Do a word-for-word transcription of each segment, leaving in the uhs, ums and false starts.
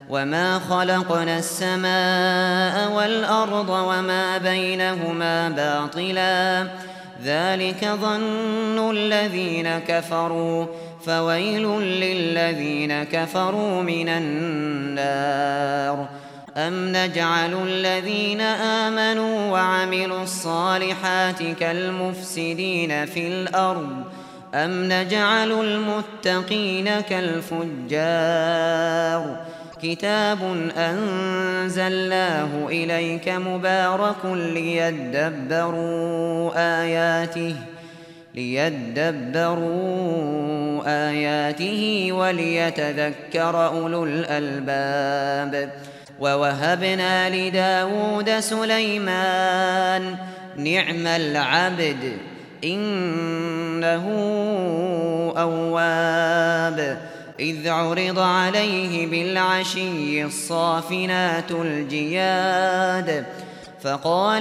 وما خلقنا السماء والأرض وما بينهما باطلا ذلك ظن الذين كفروا فويل للذين كفروا من النار أم نجعل الذين آمنوا وعملوا الصالحات كالمفسدين في الأرض أم نجعل المتقين كالفجار كتاب أنزلناه إليك مبارك ليدبروا آياته ليدبروا آياته وليتذكر أولو الألباب ووهبنا لداود سليمان نعم العبد إنه أواب إذ عرض عليه بالعشي الصافنات الجياد فقال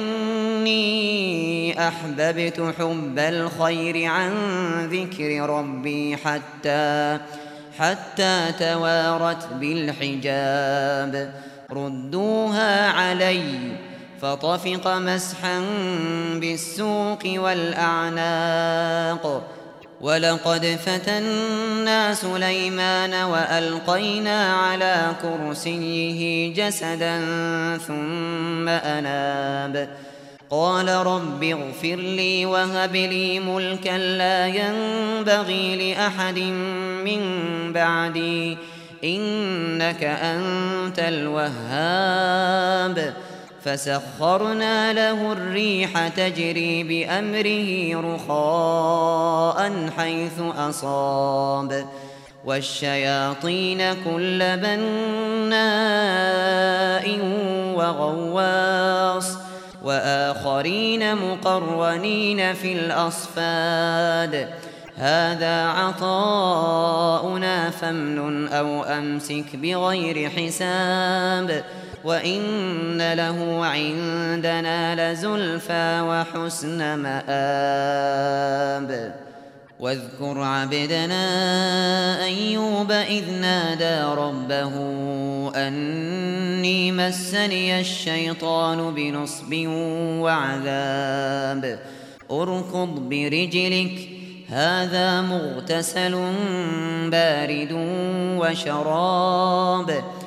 إني أحببت حب الخير عن ذكر ربي حتى حتى توارت بالحجاب ردوها علي فطفق مسحا بالسوق والأعناق ولقد فتنا سليمان وألقينا على كرسيه جسدا ثم أناب قال رب اغفر لي وهب لي ملكا لا ينبغي لأحد من بعدي إنك أنت الوهاب فسخرنا له الريح تجري بأمره رخاء حيث أصاب والشياطين كل بناء وغواص وآخرين مقرنين في الأصفاد هذا عطاؤنا فامنن أو أمسك بغير حساب وإن له عندنا لزلفى وحسن مآب واذكر عبدنا أيوب إذ نادى ربه أني مسني الشيطان بنصب وعذاب اركض برجلك هذا مغتسل بارد وشراب